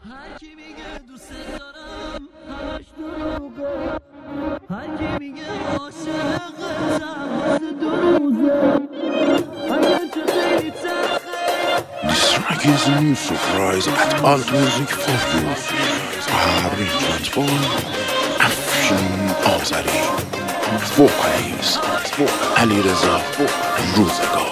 هر کی میگه دوست دارم همش دروغه، هر کی میگه عاشقتم واسه دو روزه، اگر چه خیلی تلخه. This track is a new surprise at Alt Music for you. Arrangements by Afshin Azari. Vocals Ali Reza Rozegar.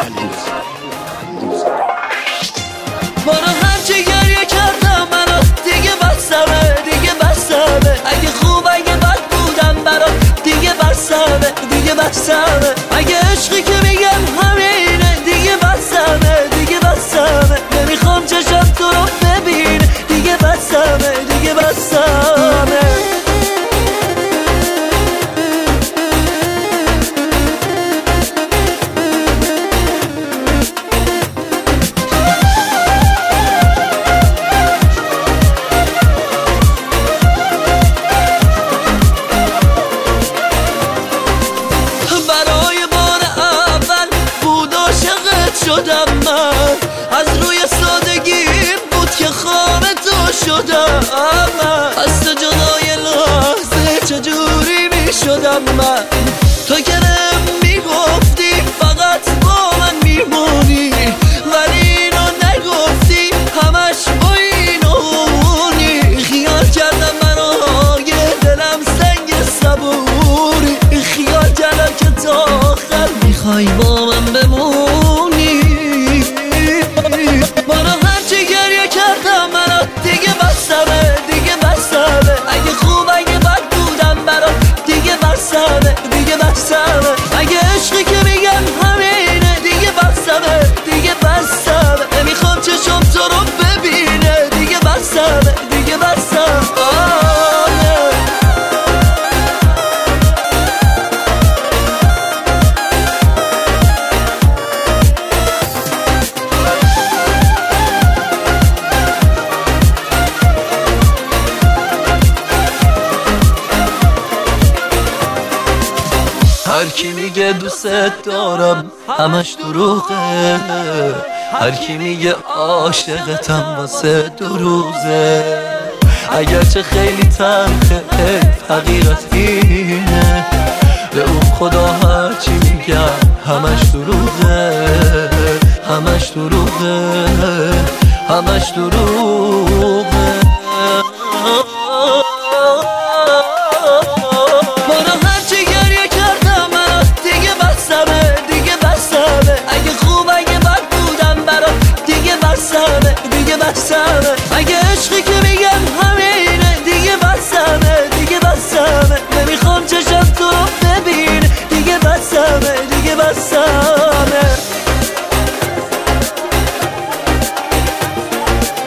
برو هرچی گریه کردم منو دیگه بسمه، دیگه بسمه. اگه خوب اگه بد بودم برات دیگه بسمه، دیگه بسمه. اگه عشقی که میگم همینه دیگه بسمه، دیگه بسمه. نمیخوام چشم تو رو ببینه دیگه بسمه، دیگه بسمه. شدم من از روی سادگیم بود که خواب تو شدم من، از تو جدای لحظه چجوری می شدم من. تو که میگفتی فقط با من میمونی، ولی اینو نگفتی همش با اینونی. خیال کردم منو یه دلم سنگ صبوری، خیال کردم که تا آخر میخوای با من بمونی. منو هرچی گریه کردم منو دیگه بسمه، دیگه بسمه. اگه خوب اگه بد بودم برات دیگه بسمه، دیگه بسمه. اگه عشقی که میگم همینه دیگه بسمه، دیگه بسمه. نمیخوام چشم تو رو ببینه دیگه بسمه، دیگه بسمه. هر کی میگه دوست دارم همش دروغه، هر کی میگه عاشقتم واسه دو روزه. اگرچه خیلی تلخه حقیقت اینه، به اون خدا هر چی میگم همش دروغه، همش دروغه، همش دروغه. دیگه بسمه. اگه عشقی که میگم همینه دیگه بسمه، دیگه بسمه. نمیخوام چشم تو رو ببینه دیگه بسمه، دیگه بسمه.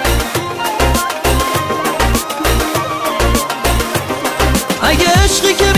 اگه عشقی که